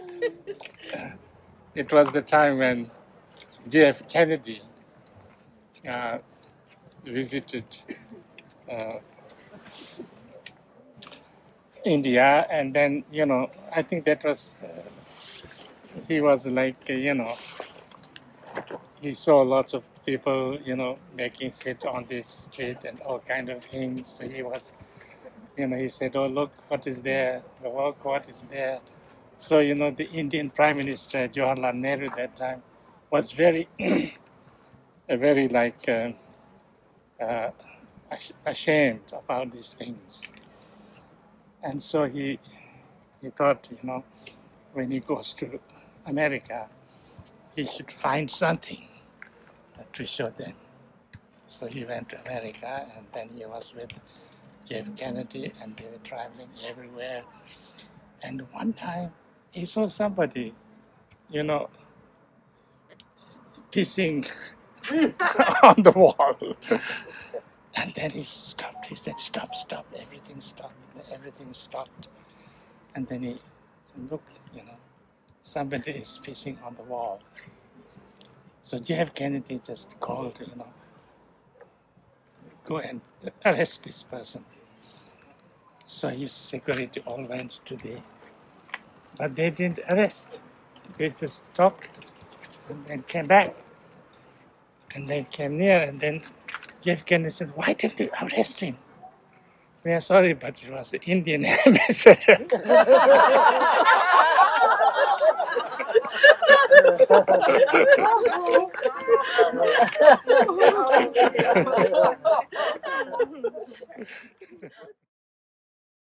it was the time when J.F. Kennedy visited India, and then, I think that was, he was like, he saw lots of people, making sit on this street and all kind of things. So he was, he said, oh, look, what is there? Look, what is there? So, the Indian Prime Minister, Jawaharlal Nehru, that time, was very, very like ashamed about these things. And so he thought, when he goes to America, he should find something to show them. So he went to America, and then he was with J.F. Kennedy, and they were traveling everywhere. And one time, he saw somebody, pissing on the wall. And then he stopped. He said, stop, everything stopped. Everything stopped. And then he said, look, somebody is pissing on the wall. So J.F. Kennedy just called, go and arrest this person. So his security all went to but they didn't arrest. They just talked and then came back. And they came near, and then J.F. Kennedy said, why didn't you arrest him? We are sorry, but it was the Indian ambassador.